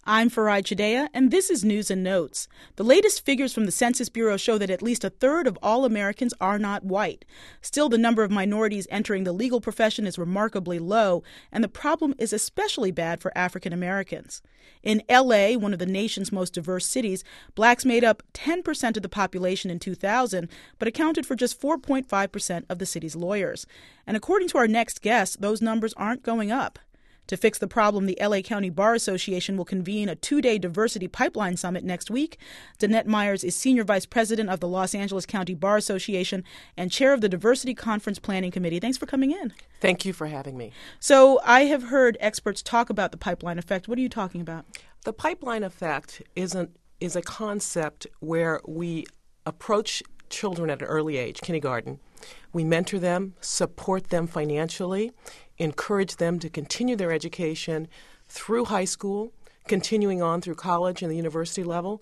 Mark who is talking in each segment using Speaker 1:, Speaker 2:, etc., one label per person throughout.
Speaker 1: I'm Farai Chideya, and this is News and Notes. The latest figures from the Census Bureau show that at least a third of all Americans are not white. Still, the number of minorities entering the legal profession is remarkably low, and the problem is especially bad for African Americans. In L.A., one of the nation's most diverse cities, blacks made up 10% of the population in 2000, but accounted for just 4.5% of the city's lawyers. And according to our next guest, those numbers aren't going up. To fix the problem, the L.A. County Bar Association will convene a 2-day diversity pipeline summit next week. Danette Myers is Senior Vice President of the Los Angeles County Bar Association and Chair of the Diversity Conference Planning Committee. Thanks for coming in.
Speaker 2: Thank you for having me.
Speaker 1: So I have heard experts talk about the pipeline effect. What are you talking about?
Speaker 2: The pipeline effect is a concept where we approach children at an early age, kindergarten. We mentor them, support them financially, encourage them to continue their education through high school, continuing on through college and the university level,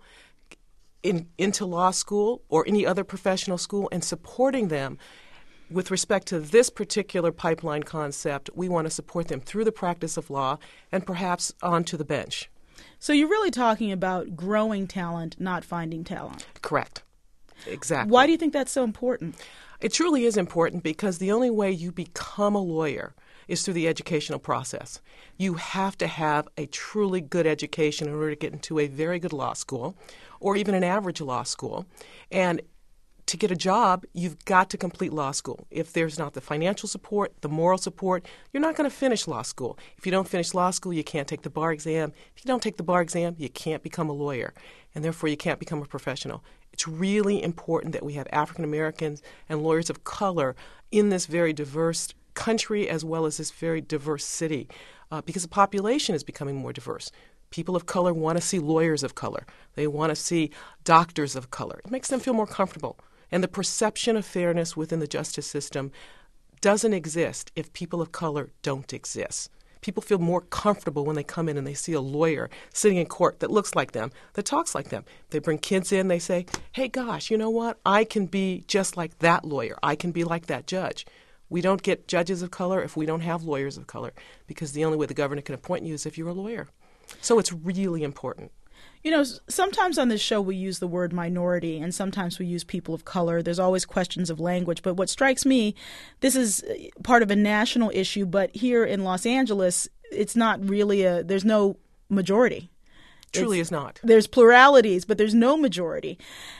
Speaker 2: into law school or any other professional school, and supporting them. With respect to this particular pipeline concept, we want to support them through the practice of law and perhaps onto the bench.
Speaker 1: So you're really talking about growing talent, not finding talent.
Speaker 2: Correct. Exactly.
Speaker 1: Why do you think that's so important?
Speaker 2: It truly is important because the only way you become a lawyer is through the educational process. You have to have a truly good education in order to get into a very good law school or even an average law school. And to get a job, you've got to complete law school. If there's not the financial support, the moral support, you're not going to finish law school. If you don't finish law school, you can't take the bar exam. If you don't take the bar exam, you can't become a lawyer, and therefore you can't become a professional. It's really important that we have African Americans and lawyers of color in this very diverse country as well as this very diverse city because the population is becoming more diverse. People of color want to see lawyers of color. They want to see doctors of color. It makes them feel more comfortable. And the perception of fairness within the justice system doesn't exist if people of color don't exist. People feel more comfortable when they come in and they see a lawyer sitting in court that looks like them, that talks like them. They bring kids in, they say, hey, gosh, you know what? I can be just like that lawyer. I can be like that judge. We don't get judges of color if we don't have lawyers of color because the only way the governor can appoint you is if you're a lawyer. So it's really important.
Speaker 1: You know, sometimes on this show we use the word minority and sometimes we use people of color. There's always questions of language. But what strikes me, this is part of a national issue, but here in Los Angeles, it's not really there's no majority.
Speaker 2: Truly is not.
Speaker 1: There's pluralities, but there's no majority.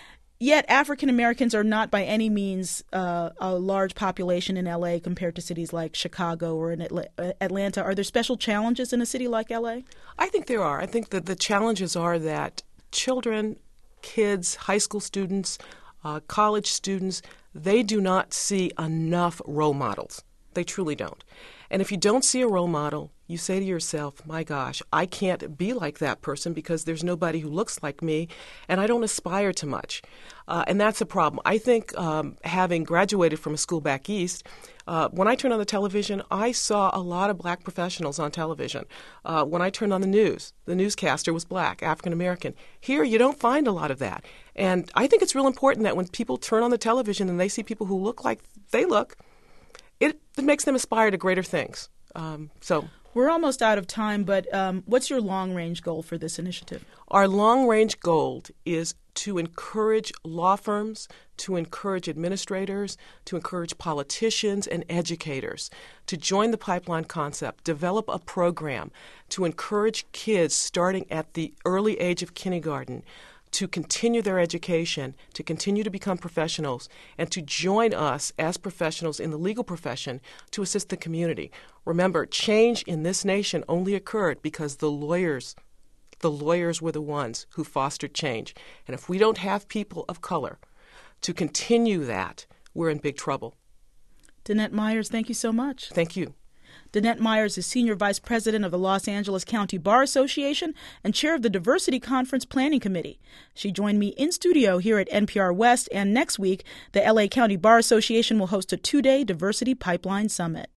Speaker 1: Yet African Americans are not by any means a large population in L.A. compared to cities like Chicago or in Atlanta. Are there special challenges in a city like L.A.?
Speaker 2: I think there are. I think that the challenges are that children, kids, high school students, college students, they do not see enough role models. They truly don't. And if you don't see a role model, you say to yourself, my gosh, I can't be like that person because there's nobody who looks like me, and I don't aspire to much. And that's a problem. I think having graduated from a school back east, when I turned on the television, I saw a lot of black professionals on television. When I turned on the news, the newscaster was black, African American. Here, you don't find a lot of that. And I think it's real important that when people turn on the television and they see people who look like they look, it makes them aspire to greater things.
Speaker 1: We're almost out of time, but what's your long-range goal for this initiative?
Speaker 2: Our long-range goal is to encourage law firms, to encourage administrators, to encourage politicians and educators to join the pipeline concept, develop a program to encourage kids starting at the early age of kindergarten to continue their education, to continue to become professionals, and to join us as professionals in the legal profession to assist the community. Remember, change in this nation only occurred because the lawyers were the ones who fostered change. And if we don't have people of color to continue that, we're in big trouble.
Speaker 1: Danette Myers, thank you so much.
Speaker 2: Thank you.
Speaker 1: Danette Myers is Senior Vice President of the Los Angeles County Bar Association and Chair of the Diversity Conference Planning Committee. She joined me in studio here at NPR West, and next week, the LA County Bar Association will host a 2-day Diversity Pipeline Summit.